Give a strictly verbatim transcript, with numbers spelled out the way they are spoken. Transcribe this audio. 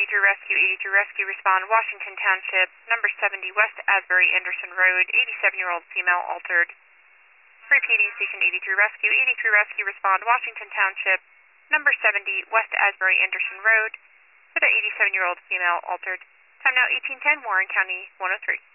eighty-three Rescue, eighty-three Rescue, respond Washington Township, number seventy West Asbury Anderson Road, eighty-seven-year-old female altered. Repeating, Station eighty-three Rescue, eighty-three Rescue, respond Washington Township, number seventy West Asbury Anderson Road, for the eighty-seven-year-old female altered. Time now eighteen ten, Warren County one oh three.